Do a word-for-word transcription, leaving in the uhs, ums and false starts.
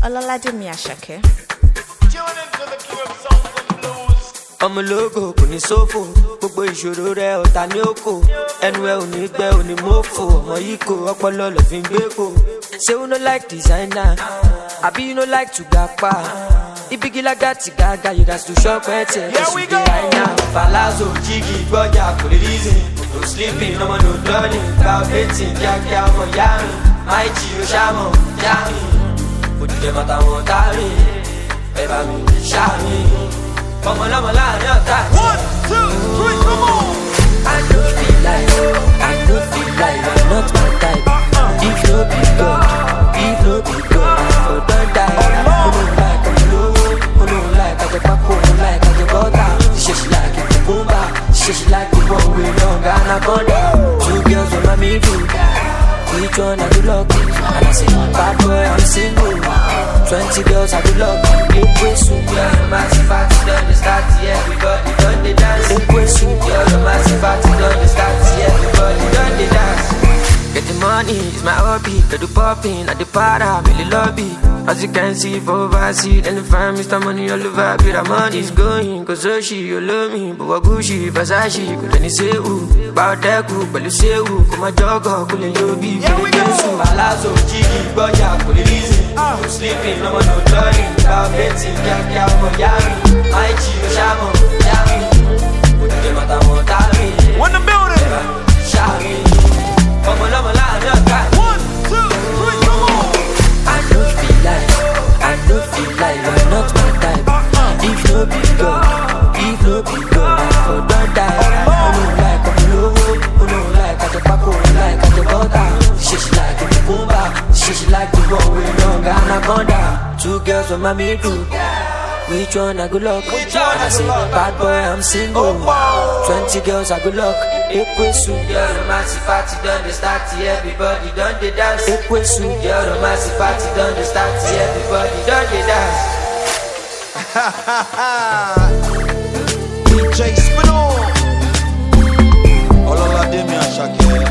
Olalademi Asake. I'm a logo, kò ní sófò, gbogbo ìṣòro rẹ̀ ọ̀tá ní òkò, ẹnu ẹ ò ní gbẹ ò ní mọ́fò, ọmọ yìí kò ọpọlọ lọ fi ń gbé kò. Say you no like designer, àbí you no like to gapa. Ibigi laga ti gaga, you got to shop at it. Here we go. Right now, Palazzo, Jiggy, Boya, for the reason. No sleeping, no more, no learning. About betting, Jack, Yamo, Yami. My Chio, Shamo, Yami. Put them at a montari. Eba mi, Shami. Come on, come on, your time. One, two, three, come on. I don't feel like, I don't feel like you're not my type. If no be God, if no be God, I for don't die. Oh no, like I'm low, oh no, like I get back home, like I get butter. She she like it, the boomba. She she like the one we long anaconda. Two girls on my middle, which one I do lucky? And I say, bad boy, I'm single. Twenty girls I do lucky. Eight ways to girl, the massive party done the start, everybody done the dance. Eight ways to girl, the massive party done the start, everybody done the dance. Get the money, it's my hobby. Get the popping at the para, really lobby. As you can see, for overseas, and the fam, Mister Money all over. Be the money's going, cause so she, you love me. But what Gucci, Versace, could any say who? About that group, but you say who? Come a jogger, couldn't you be? Here we go. Palazzo, Jiggy, Boya, for the reason. No sleeping, no more, no learning. About betting, Jack, Yamo, Yami. My Chio, Shamo, Yami. Put them at a montari. One the building. Shami. Come on, come on, your time. One, two, three, come on. I don't feel like, I don't feel like you're not my type. If no be God, if no be God, I for don't die. Oh no, like I'm low, oh no, like I get back home, like I get butter. She she like the boomba, she she like the one we long anaconda. Two girls on my middle. Which one I good luck? Which one I I say, bad boy, I'm single. Oh, wow. Twenty girls I good luck. Ekwesu, girl, the massive party done the start, everybody done the dance. Ekwesu, girl, the massive party done the start, everybody done the dance. D J Spinall. Olalademi Asake.